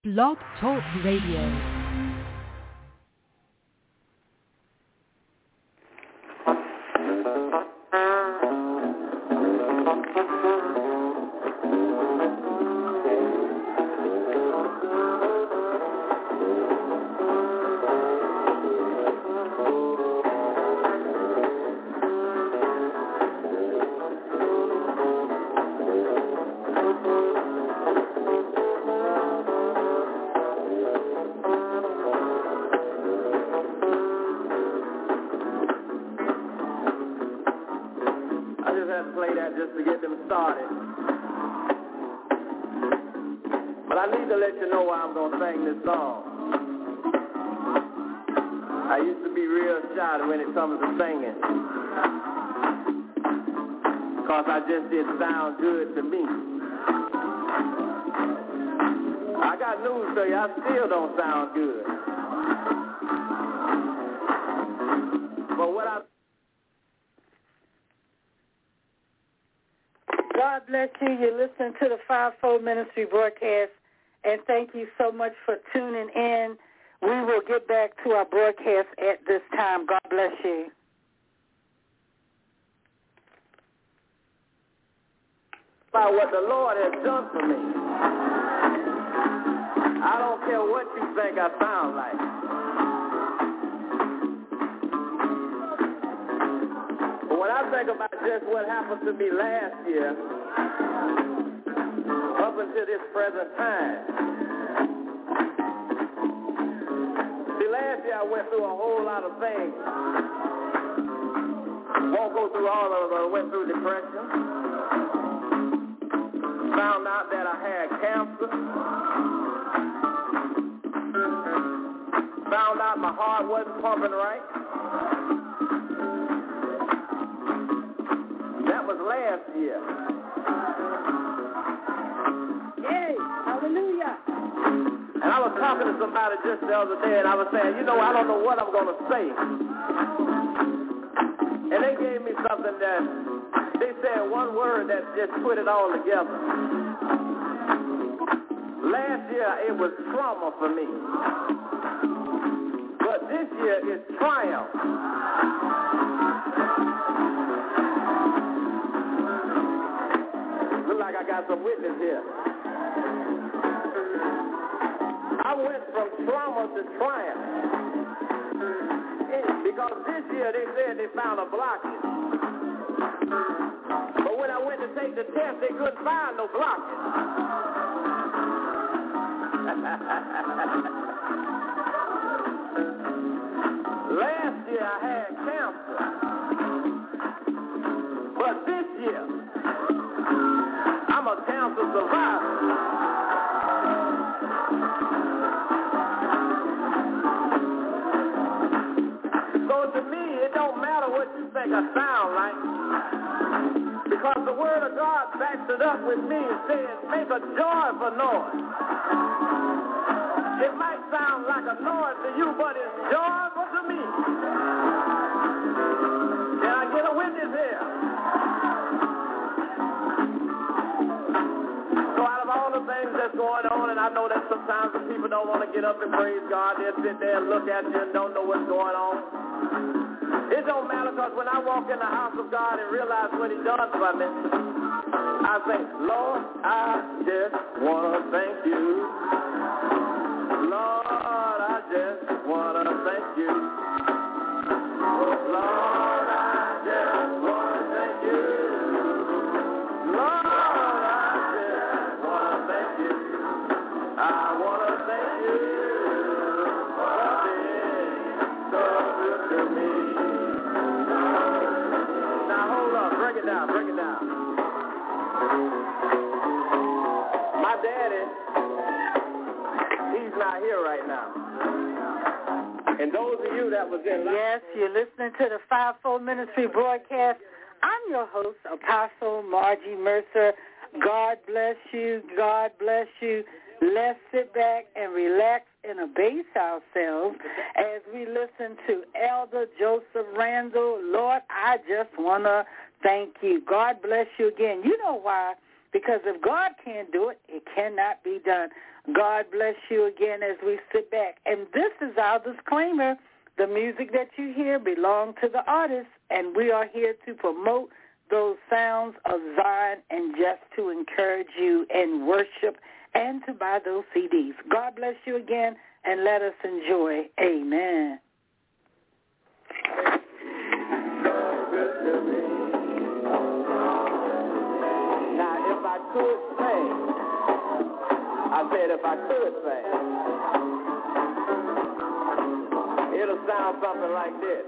Blog Talk Radio. Just didn't sound good to me. I got news for you, I still don't sound good. But what God bless you. You're listening to the Fivefold Ministry broadcast, and thank you so much for tuning in. We will get back to our broadcast at this time. God bless you. About what the Lord has done for me. I don't care what you think I sound like. But when I think about just what happened to me last year, up until this present time, see, last year I went through a whole lot of things. Won't go through all of them. I went through depression. Found out that I had cancer. Found out my heart wasn't pumping right. That was last year. Yay! Hallelujah! And I was talking to somebody just the other day, and I was saying, I don't know what I'm going to say. And they gave me something that they said one word that just put it all together. Last year, it was trauma for me. But this year, it's triumph. Look like I got some witness here. I went from trauma to triumph. Because this year, they said they found a blockage. But when I went to take the test, they couldn't find no blockage. Last year I had cancer. But this year, I'm a cancer survivor. So to me, it don't matter what you think I sound like. Because the Word of God backs it up with me and says, make a joyful noise. It might sound like a noise to you, but it's joyful to me. Can I get a witness here? So out of all the things that's going on, and I know that sometimes the people don't want to get up and praise God, they'll sit there and look at you and don't know what's going on. It don't matter, because when I walk in the house of God and realize what he done for me, I say, Lord, I just want to thank you. Lord, I just want to thank you. Lord, I just want to thank you. Lord, I just want to thank you. I want to thank you for being so good to me. Now hold on, break it down. My daddy, he's not here right now. And those of you that was in line. Yes, you're listening to the Fivefold Ministry broadcast. I'm your host, Apostle Margie Mercer. God bless you. God bless you. Let's sit back and relax and abase ourselves as we listen to Elder Joseph Randall. Lord, I just want to thank you. God bless you again. You know why because if God can't do it, it cannot be done. God bless you again as we sit back. And this is our disclaimer. The music that you hear belongs to the artist, and we are here to promote those sounds of Zion and just to encourage you in worship and to buy those CDs. God bless you again, and let us enjoy. Amen. Now, if I could sing, I said if I could sing, it'll sound something like this.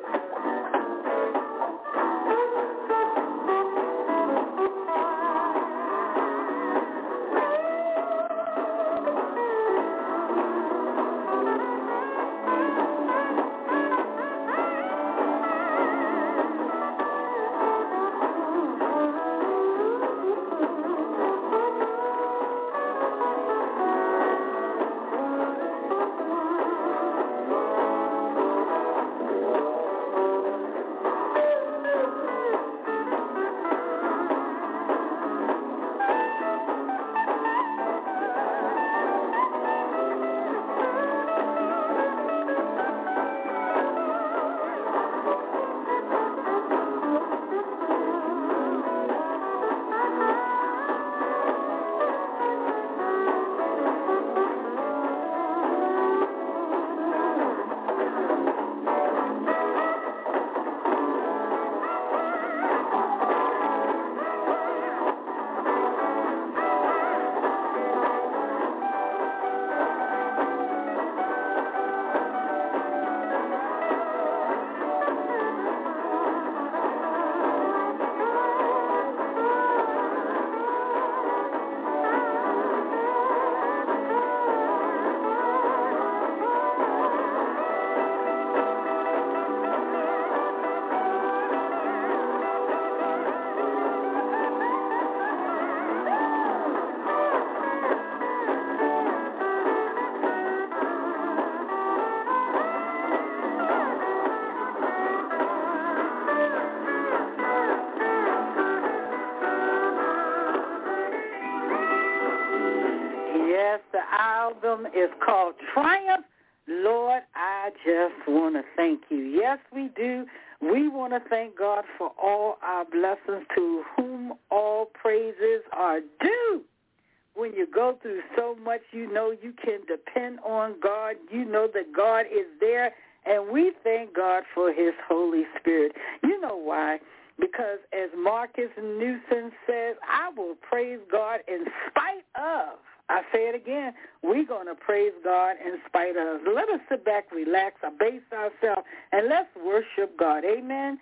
Album is called Triumph. Lord, I just want to thank you. Yes, we do. We want to thank God for all our blessings, to whom all praises are due. When you go through so much, you know you can depend on God. You know that God is there, and we thank God for his Holy Spirit. You know why? Because as Marcus Newson says, I will praise God in spite of. I say it again, we're going to praise God in spite of. Let us sit back, relax, abase ourselves, and let's worship God. Amen?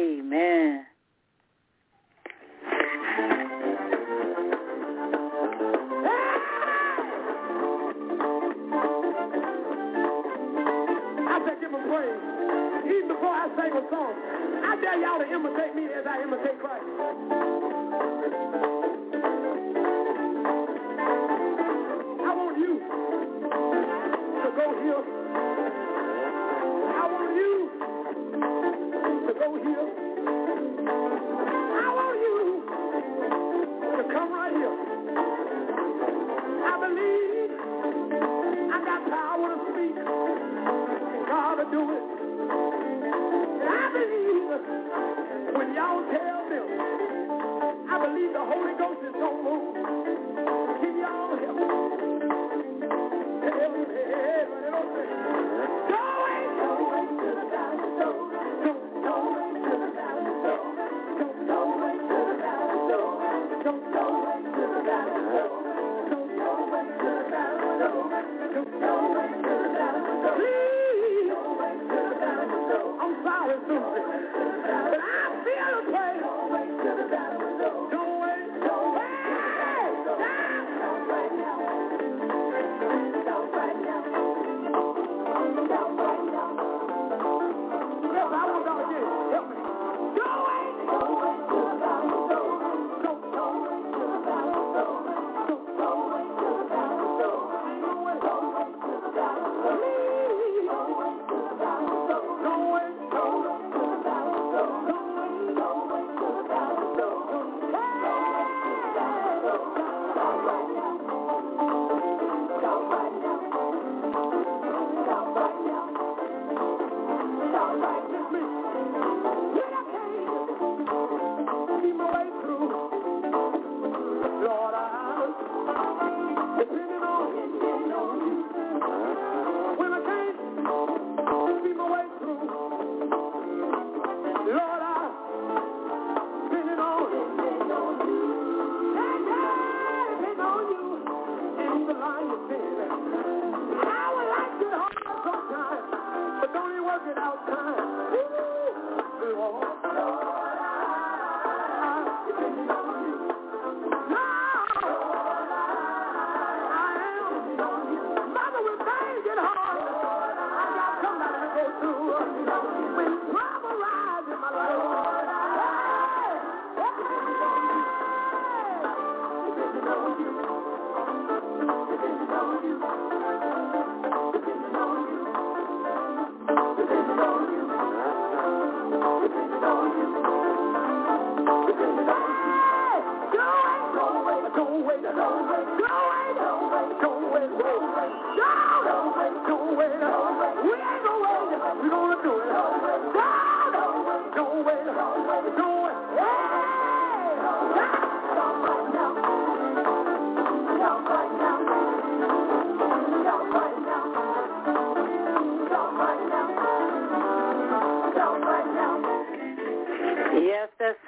Amen. I said give him praise. Even before I sing a song, I dare y'all to imitate me as I imitate Christ. Go here. I want you to go here. I want you to come right here. I believe I got power to speak, and God will do it. And I believe when y'all tell them, I believe the Holy Ghost is going to move. Can y'all help me? Tell me. I'm sorry, Susie, but I feel a pain.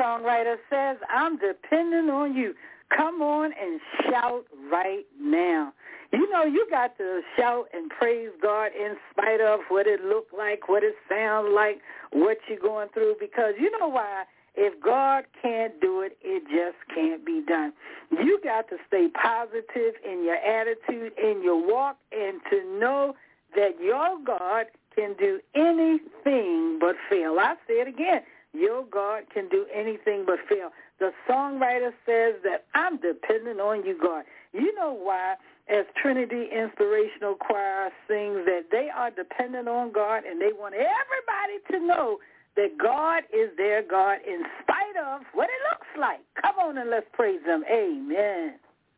songwriter says, I'm depending on you. Come on and shout right now. You know, you got to shout and praise God in spite of what it look like, what it sounds like, what you're going through, because you know why? If God can't do it, it just can't be done. You got to stay positive in your attitude, in your walk, and to know that your God can do anything but fail. I say it again. Your God can do anything but fail. The songwriter says that I'm dependent on you, God. You know why? As Trinity Inspirational Choir sings that they are dependent on God, and they want everybody to know that God is their God in spite of what it looks like. Come on and let's praise him. Amen.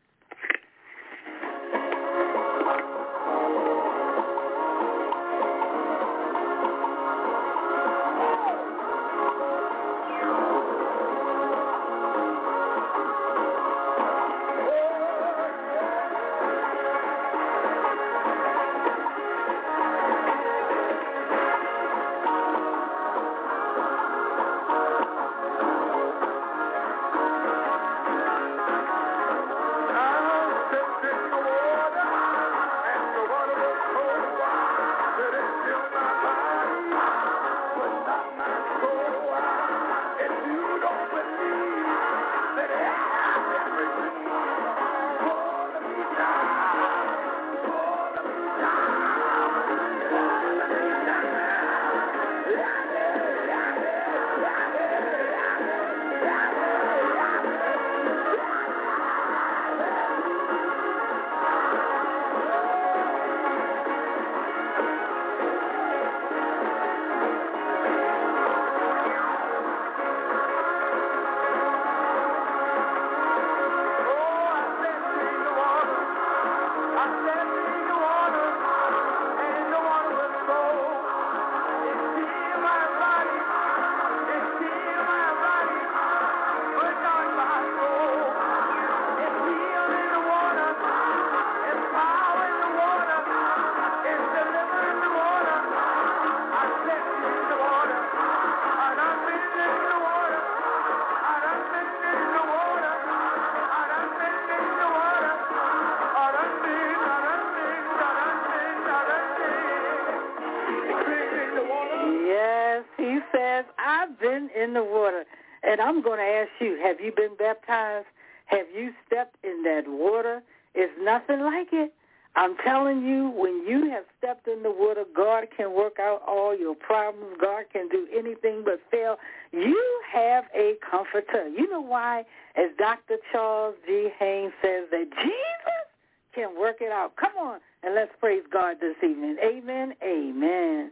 In the water. And I'm going to ask you, have you been baptized? Have you stepped in that water? It's nothing like it. I'm telling you, when you have stepped in the water, God can work out all your problems. God can do anything but fail. You have a comforter. You know why? As Dr. Charles G. Haynes says, that Jesus can work it out. Come on, and let's praise God this evening. Amen, amen.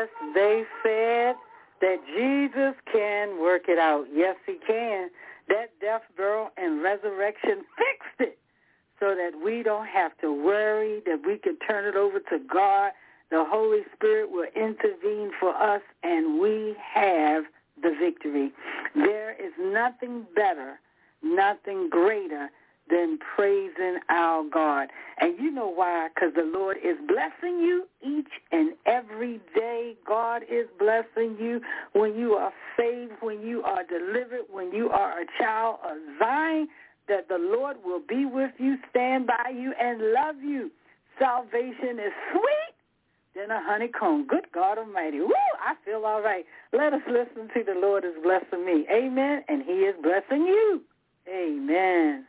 Yes, they said that Jesus can work it out. Yes, he can. That death, burial, and resurrection fixed it so that we don't have to worry, that we can turn it over to God. The Holy Spirit will intervene for us, and we have the victory. There is nothing better, nothing greater than praising our God. And you know why? Because the Lord is blessing you each and every day. God is blessing you when you are saved, when you are delivered, when you are a child of Zion, that the Lord will be with you, stand by you, and love you. Salvation is sweet than a honeycomb. Good God Almighty. Woo, I feel all right. Let us listen to the Lord is blessing me. Amen. And he is blessing you. Amen.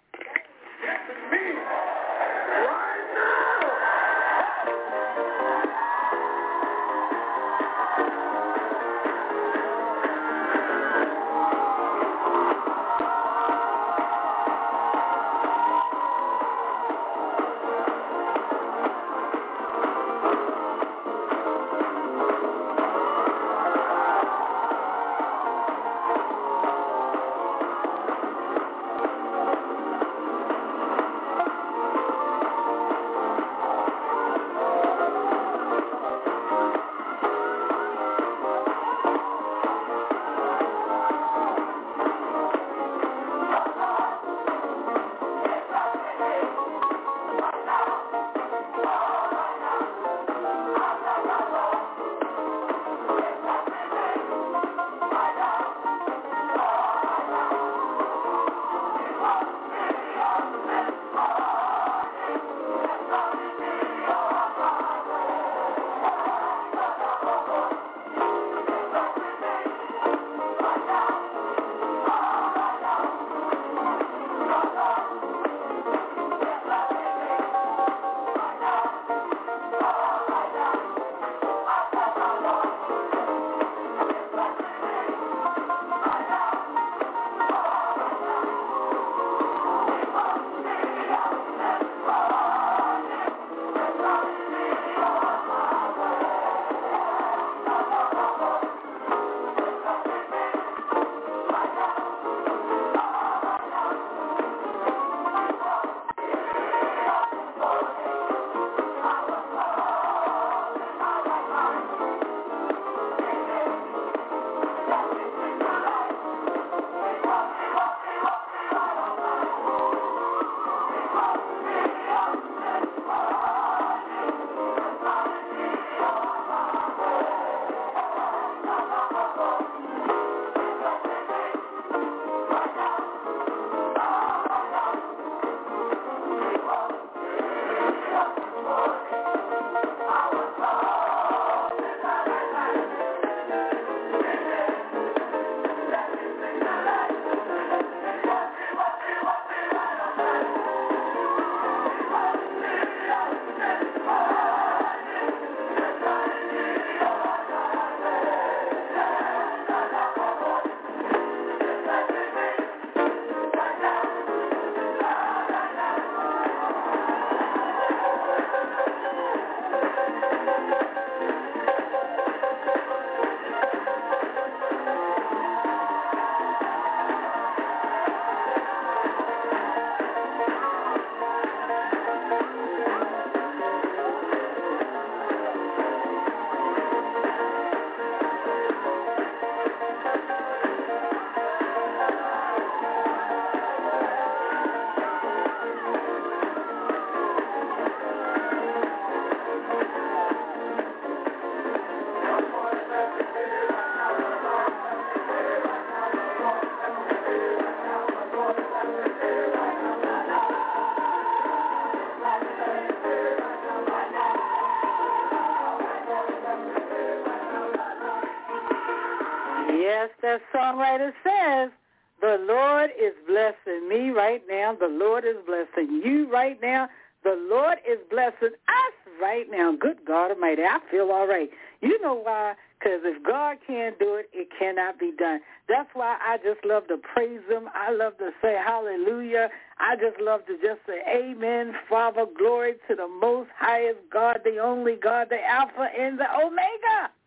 Yes, that songwriter says, the Lord is blessing me right now. The Lord is blessing you right now. The Lord is blessing us right now. Good God Almighty, I feel all right. You know why? Because if God can't do it, it cannot be done. That's why I just love to praise him. I love to say hallelujah. I just love to just say amen, Father, glory to the most highest God, the only God, the Alpha and the Omega.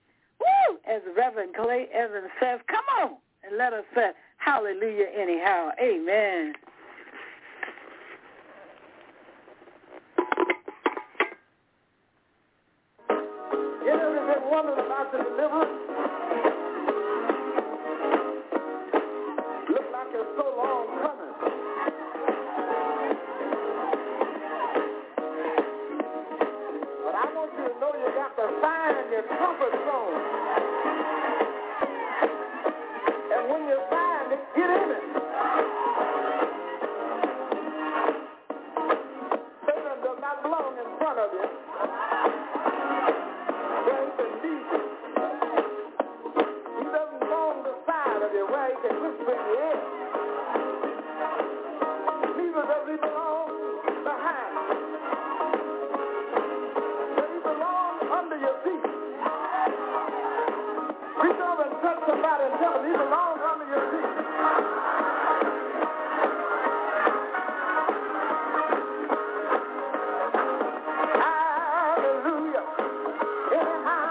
Woo! As Reverend Clay Evans says, come on and let us say hallelujah anyhow. Amen. You ever been wondering about the deliverance? Look like it's so long coming. But I want you to know you got to find your comfort zone. And when you find it, get in it. Satan does not belong in front of you. Where he can whisper in your ear. Neither does he belong behind. But he belongs under your feet. Reach over and touch somebody and tell them he belongs under your feet. Hallelujah. Anyhow.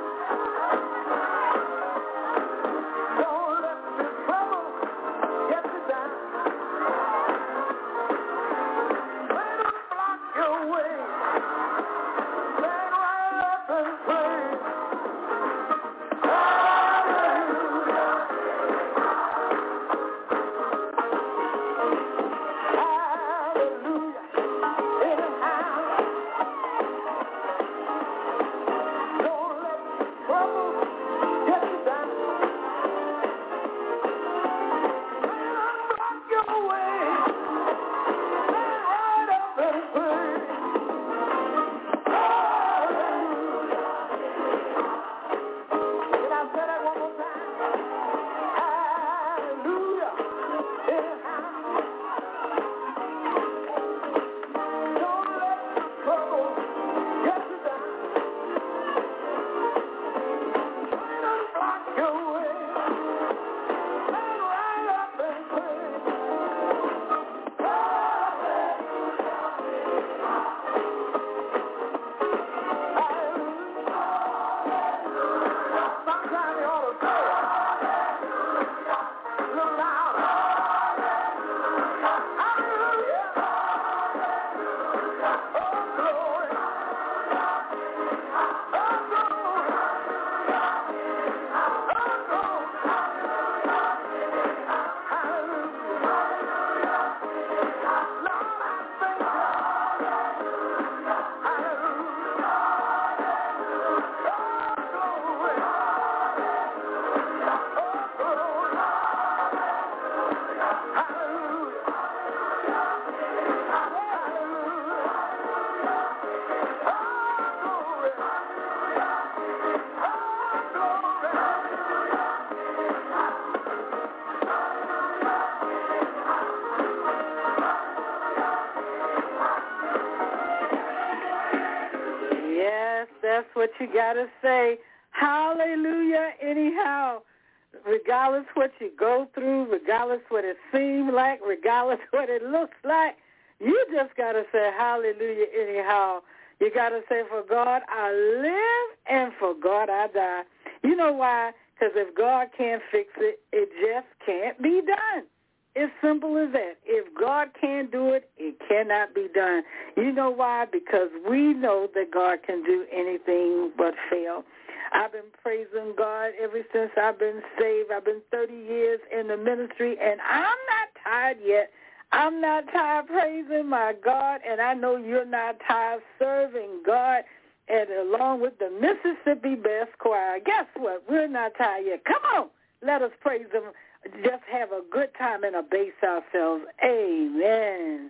That's what you got to say. Hallelujah anyhow. Regardless what you go through, regardless what it seems like, regardless what it looks like, you just got to say hallelujah anyhow. You got to say, for God I live and for God I die. You know why? Because if God can't fix it, it just can't be done. It's simple as that. If God can't do it, it cannot be done. You know why? Because we know that God can do anything but fail. I've been praising God ever since I've been saved. I've been 30 years in the ministry, and I'm not tired yet. I'm not tired praising my God, and I know you're not tired serving God. And along with the Mississippi Best Choir, guess what? We're not tired yet. Come on, let us praise Him. Just have a good time and abase ourselves. Amen.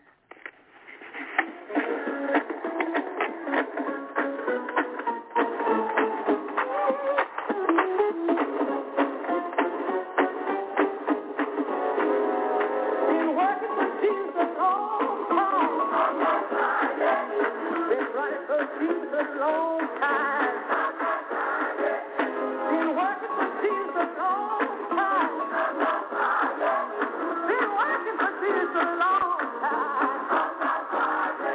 Been working for Jesus a long time. Been running for Jesus a long time. Been working for Jesus a long time. Been working for Jesus a long time.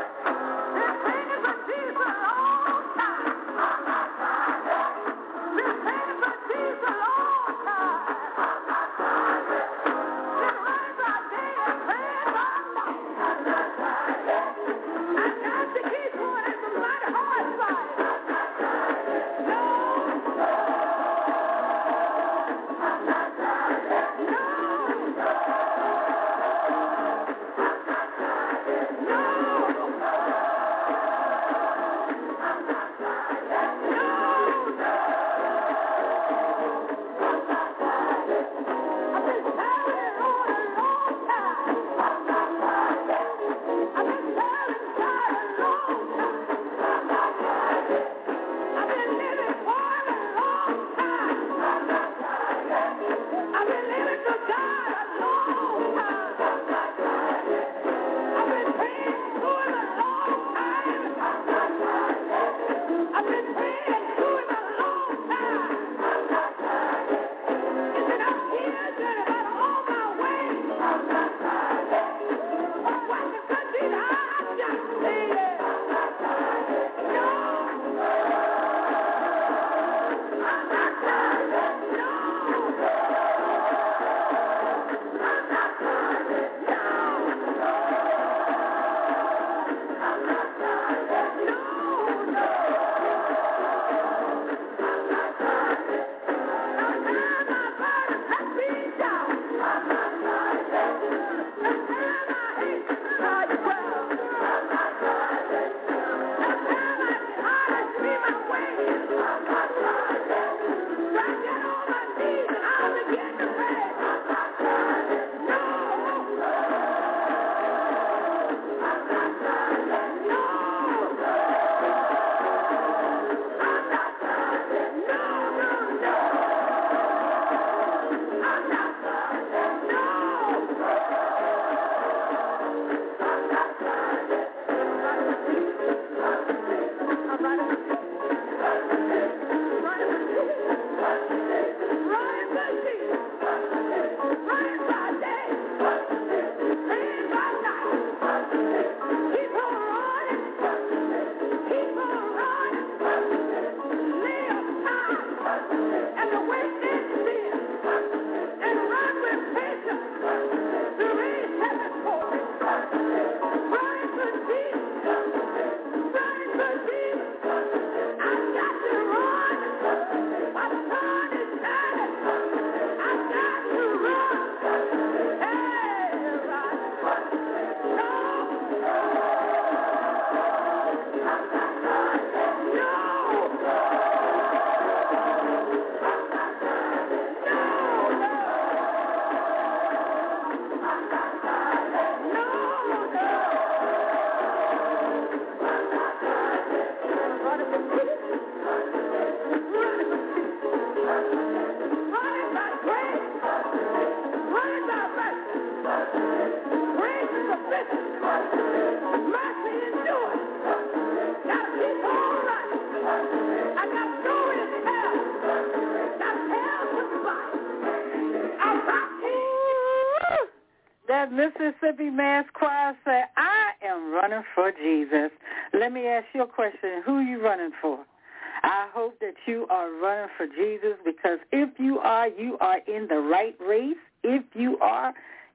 That Mississippi Mass Choir said, I am running for Jesus. Let me ask you a question. Who are you running for? I hope that you are running for Jesus, because if you are in the right race. If you are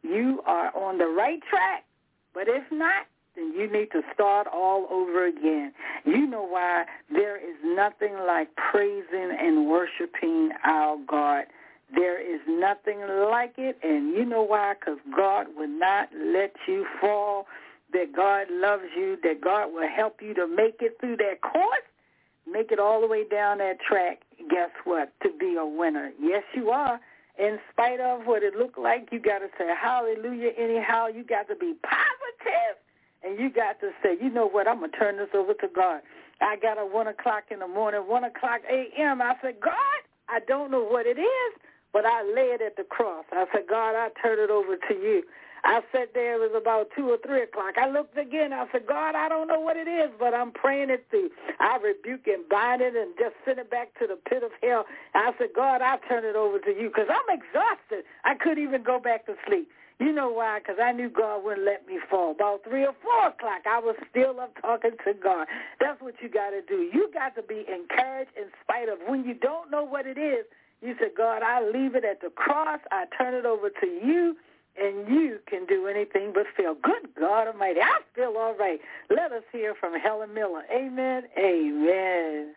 on the right track. But if not, then you need to start all over again. You know why? There is nothing like praising and worshiping our God. There is nothing like it, and you know why? Because God will not let you fall, that God loves you, that God will help you to make it through that course, make it all the way down that track. Guess what? To be a winner. Yes, you are. In spite of what it looked like, you got to say hallelujah anyhow. You got to be positive, and you got to say, you know what, I'm going to turn this over to God. I got a 1 o'clock in the morning, 1 o'clock a.m. I said, God, I don't know what it is, but I lay it at the cross. I said, God, I turn it over to you. I sat there, it was about 2 or 3 o'clock. I looked again. I said, God, I don't know what it is, but I'm praying it through. I rebuke and bind it and just send it back to the pit of hell. I said, God, I turn it over to you, because I'm exhausted. I couldn't even go back to sleep. You know why? Because I knew God wouldn't let me fall. About 3 or 4 o'clock, I was still up talking to God. That's what you got to do. You got to be encouraged in spite of when you don't know what it is. You said, God, I leave it at the cross. I turn it over to you, and you can do anything but fail. Good God Almighty. I feel all right. Let us hear from Helen Miller. Amen. Amen.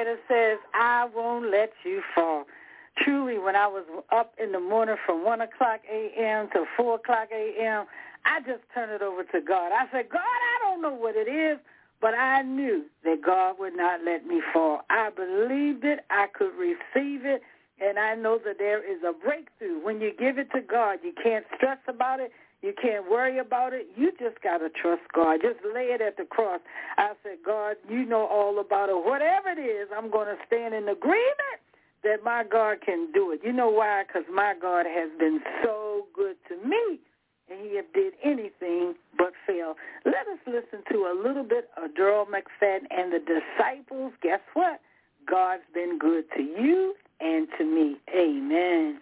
songwriter says, I won't let you fall. Truly, when I was up in the morning from 1 o'clock a.m. to 4 o'clock a.m., I just turned it over to God. I said, God, I don't know what it is, but I knew that God would not let me fall. I believed it. I could receive it, and I know that there is a breakthrough. When you give it to God, you can't stress about it. You can't worry about it. You just got to trust God. Just lay it at the cross. I said, God, you know all about it. Whatever it is, I'm going to stand in agreement that my God can do it. You know why? Because my God has been so good to me, and he have did anything but fail. Let us listen to a little bit of Darrell McFadden and the Disciples. Guess what? God's been good to you and to me. Amen.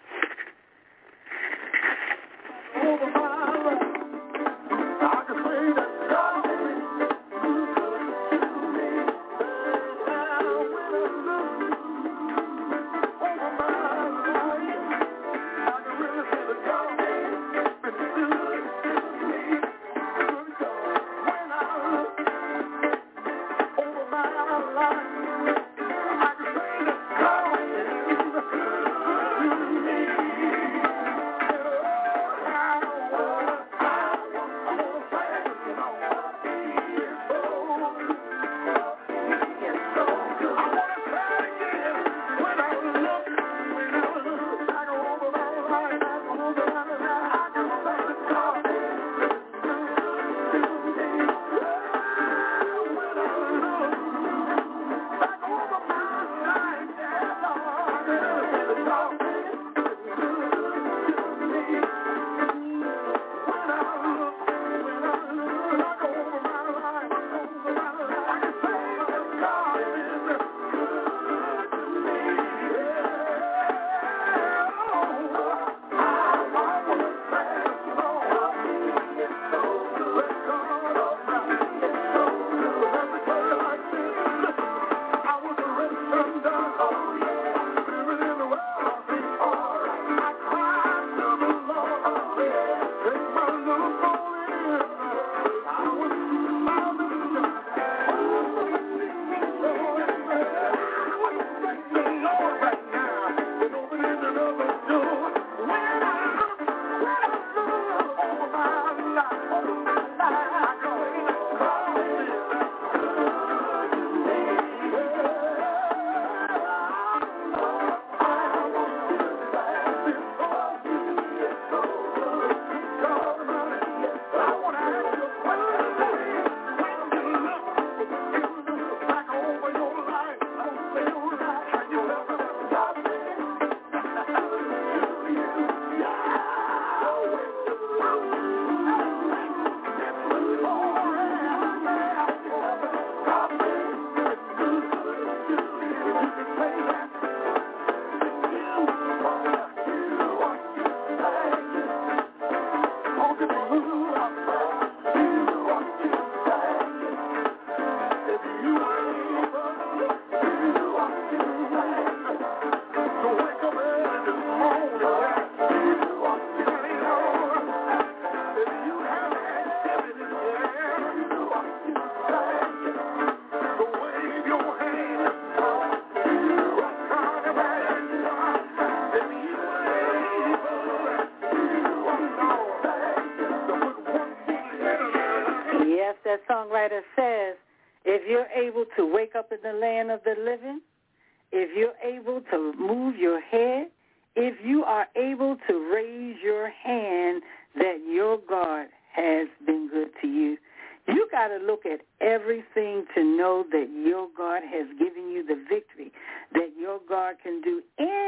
That songwriter says, if you're able to wake up in the land of the living, if you're able to move your head, if you are able to raise your hand, that your God has been good to you. You got to look at everything to know that your God has given you the victory, that your God can do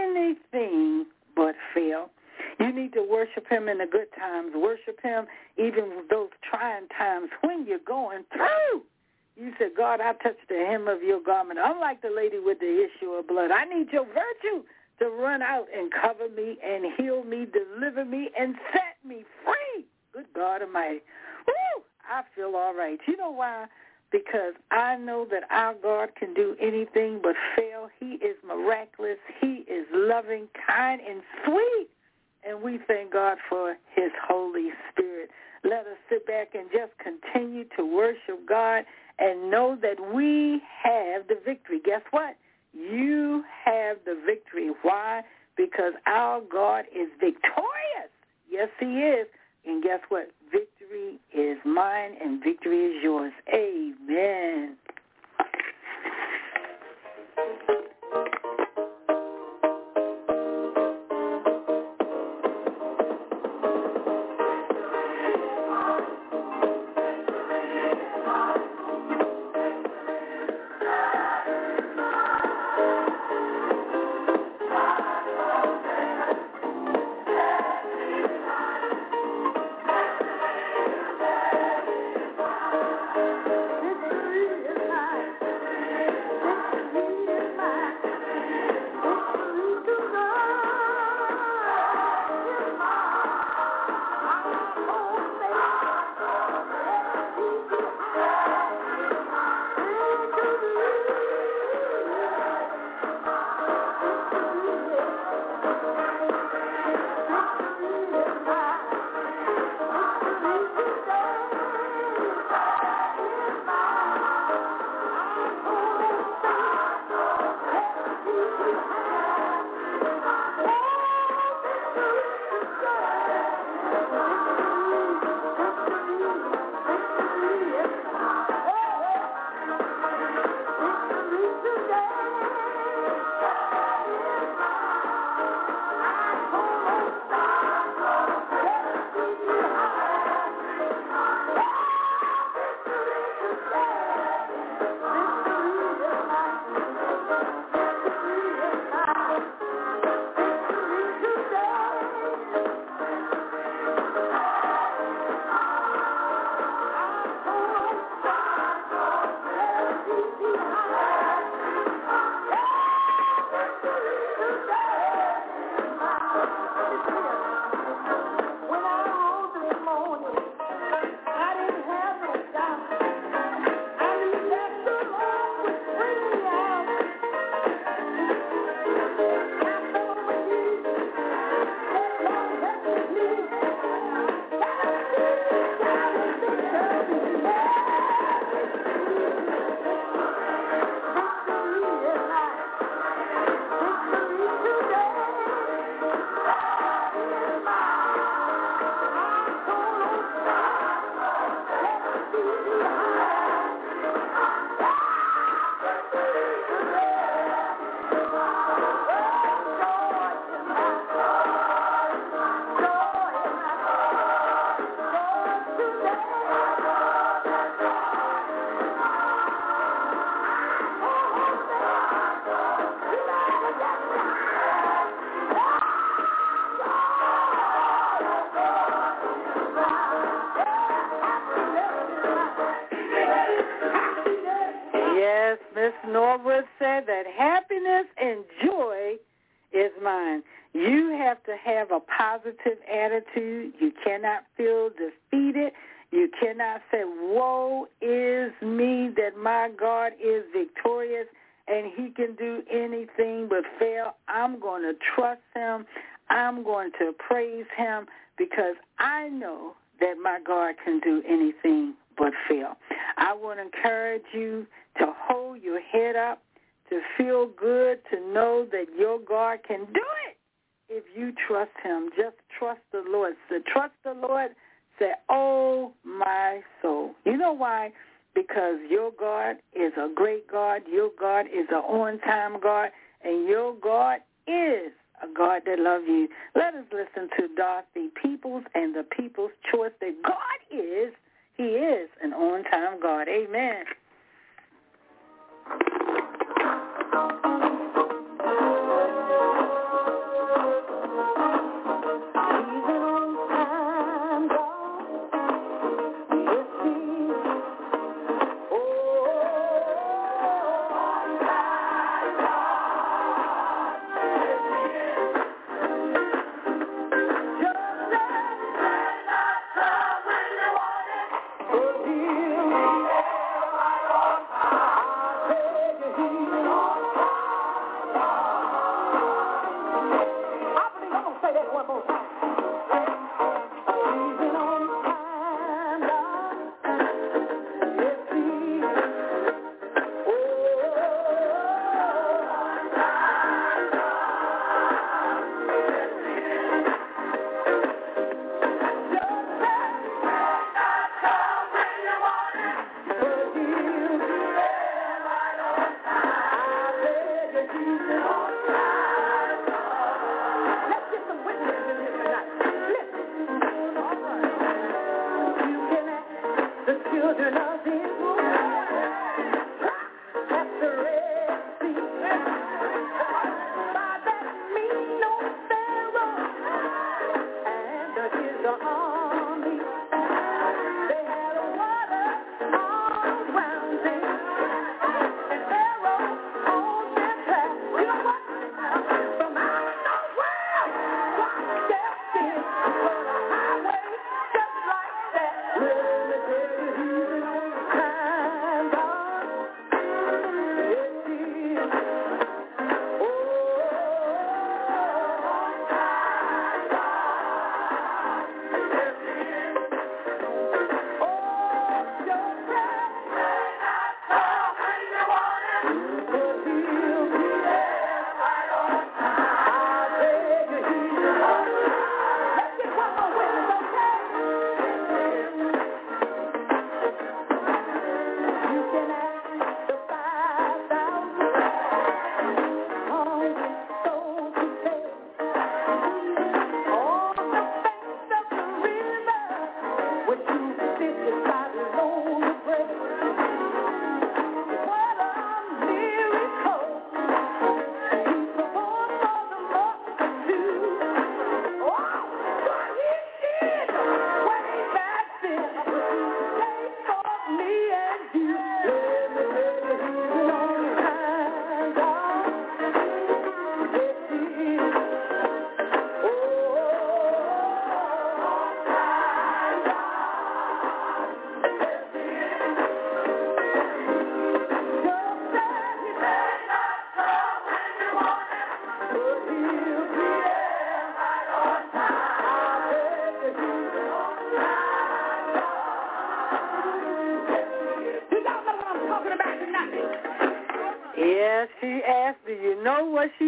anything but fail. You need to worship him in the good times. Worship him even with those trying times when you're going through. You said, God, I touched the hem of your garment. Unlike the lady with the issue of blood, I need your virtue to run out and cover me and heal me, deliver me, and set me free. Good God Almighty. Woo! I feel all right. You know why? Because I know that our God can do anything but fail. He is miraculous. He is loving, kind, and sweet. And we thank God for his Holy Spirit. Let us sit back and just continue to worship God and know that we have the victory. Guess what? You have the victory. Why? Because our God is victorious. Yes, he is. And guess what? Victory is mine and victory is yours. Amen. Miss Norwood said that happiness and joy is mine. You have to have a positive attitude. You cannot feel defeated. You cannot say, woe is me, that my God is victorious and he can do anything but fail. I'm going to trust him. I'm going to praise him because I know that my God can do anything but fail. I want to encourage you to hold your head up, to feel good, to know that your God can do it if you trust him. Just trust the Lord. So trust the Lord. Say, oh, my soul. You know why? Because your God is a great God. Your God is an on-time God. And your God is a God that loves you. Let us listen to Dorothy Peoples and the People's Choice that God is. He is an on-time God. Amen.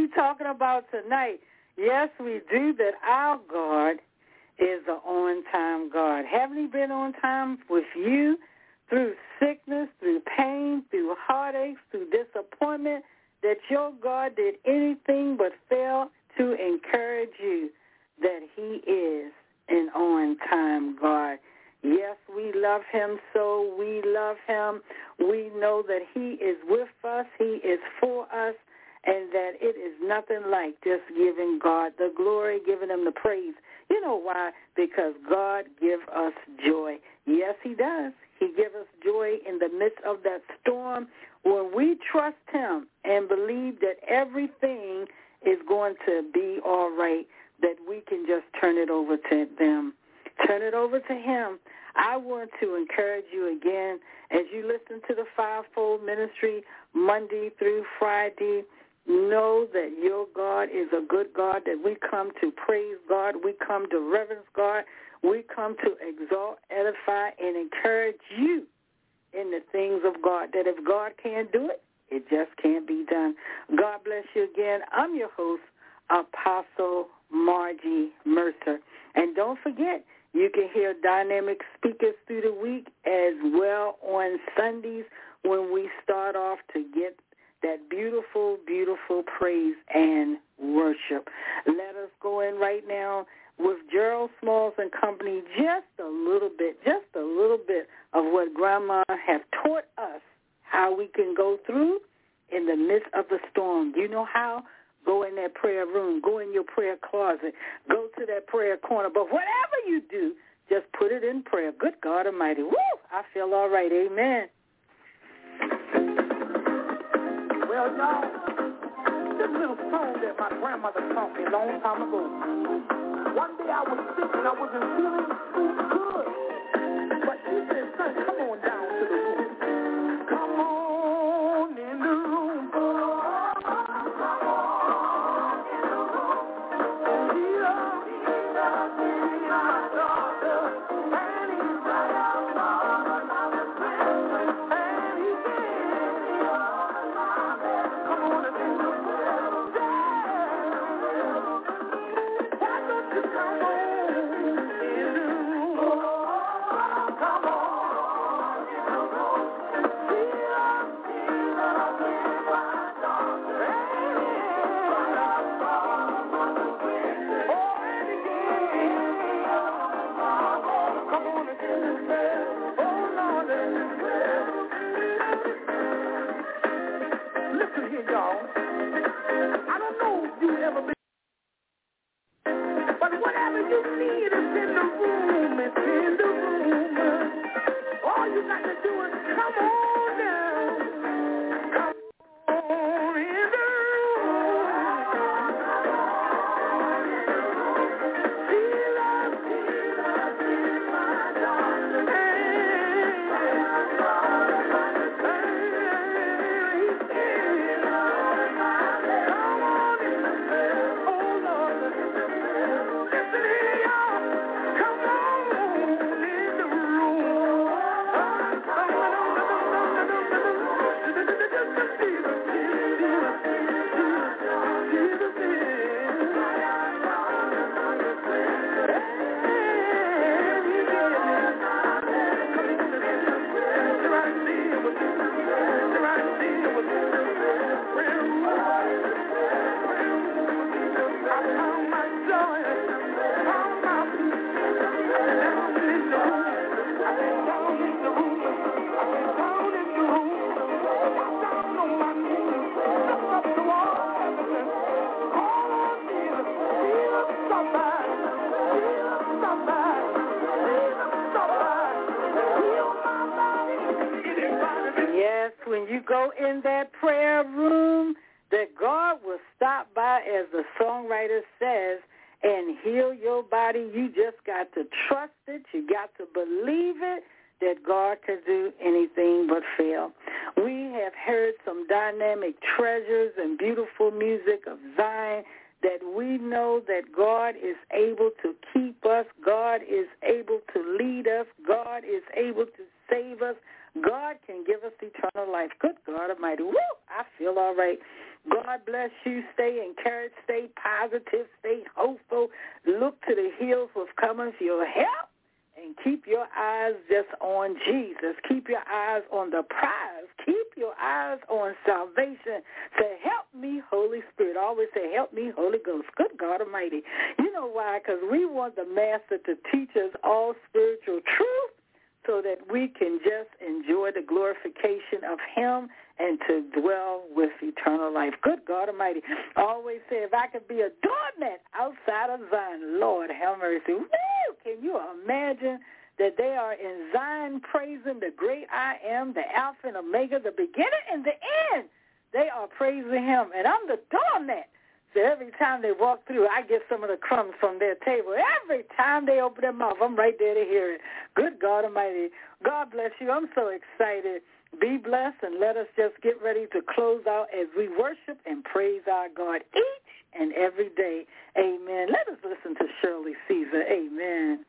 we talking about tonight? Yes, we do, that our God is an on-time God. Haven't he been on time with you through sickness, through pain, through heartaches, through disappointment, that your God did anything but fail to encourage you that he is an on-time God? Yes, we love him, so we love him. We know that he is with us, he is for us, and that it is nothing like just giving God the glory, giving him the praise. You know why? Because God gives us joy. Yes, he does. He gives us joy in the midst of that storm when we trust him and believe that everything is going to be all right, that we can just turn it over to them. Turn it over to him. I want to encourage you again, as you listen to the Fivefold Ministry Monday through Friday, know that your God is a good God, that we come to praise God, we come to reverence God, we come to exalt, edify, and encourage you in the things of God, that if God can't do it, it just can't be done. God bless you again. I'm your host, Apostle Margie Mercer. And don't forget, you can hear dynamic speakers through the week as well on Sundays when we start off to get that beautiful, beautiful praise and worship. Let us go in right now with Gerald Smalls and Company, just a little bit of what Grandma have taught us, how we can go through in the midst of the storm. You know how? Go in that prayer room. Go in your prayer closet. Go to that prayer corner. But whatever you do, just put it in prayer. Good God Almighty. Woo! I feel all right. Amen. Well, y'all, this little song that my grandmother taught me a long time ago. One day I was sick and I wasn't feeling too good. But she said, son, come on down to the room. Come on in the room. When you go in that prayer room, that God will stop by, as the songwriter says, and heal your body. You just got to trust it. You got to believe it, that God can do anything but fail. We have heard some dynamic treasures and beautiful music of Zion, that we know that God is able to keep us. God is able to lead us. God is able to save us. God can give us eternal life. Good God Almighty. Woo! I feel all right. God bless you. Stay encouraged. Stay positive. Stay hopeful. Look to the hills with cometh your help. And keep your eyes just on Jesus. Keep your eyes on the prize. Keep your eyes on salvation. Say, help me, Holy Spirit. I always say, help me, Holy Ghost. Good God Almighty. You know why? Because we want the Master to teach us all spiritual truth so that we can just enjoy the glorification of Him and to dwell with eternal life. Good God Almighty. I always say, if I could be a doormat outside of Zion, Lord have mercy. Woo! Can you imagine that they are in Zion praising the great I am, the Alpha and Omega, the beginning and the end? They are praising Him, and I'm the doormat. So every time they walk through, I get some of the crumbs from their table. Every time they open their mouth, I'm right there to hear it. Good God Almighty. God bless you. I'm so excited. Be blessed, and let us just get ready to close out as we worship and praise our God each and every day. Amen. Let us listen to Shirley Caesar. Amen.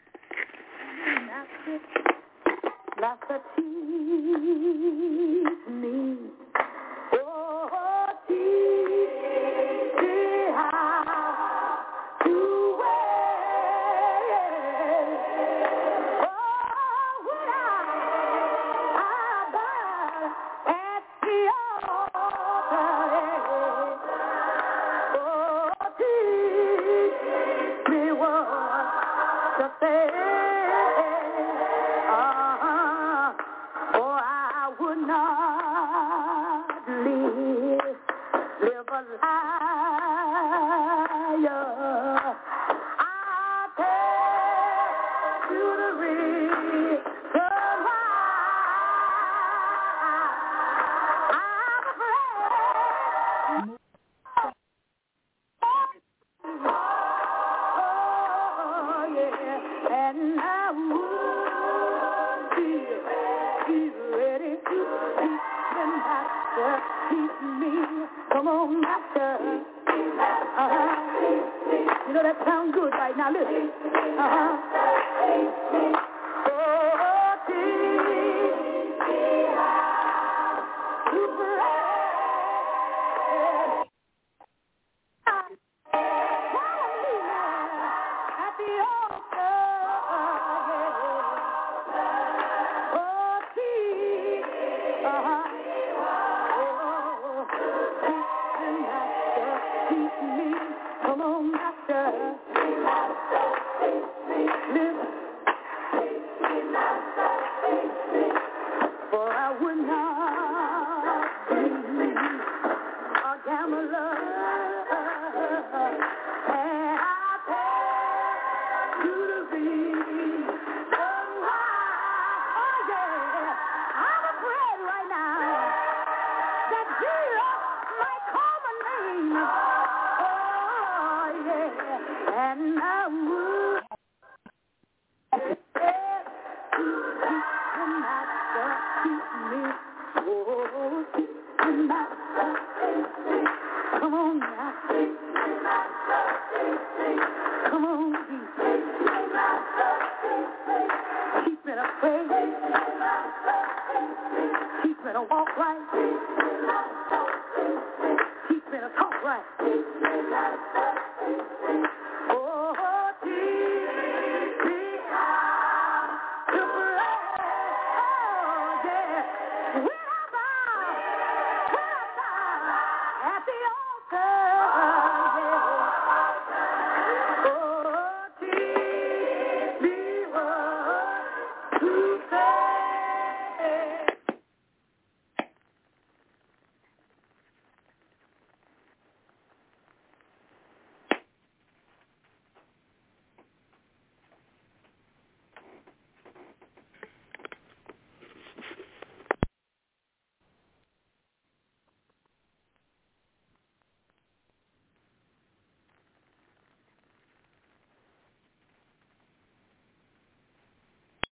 Master, teach me. Oh, teach me how to wait. Oh, would I bow at the altar? Oh, teach me what to say. Oh, I would not live a liar. I tell you the reason why I'm afraid. Oh, yeah, and I would be ready to teach the Master. Teach me. Come on, Master. You know that sounds good right now. Listen. Oh, teach me how to pray. At the altar. Oh, teach. Teach me. Come on, Master. Listen. For I would not be a gambler, and I tell you the reason why. Oh yeah, I'm afraid right now that Jesus might call my name. Oh yeah, and I would. Come on now. Come on, keep me to pray. Keep me to walk right.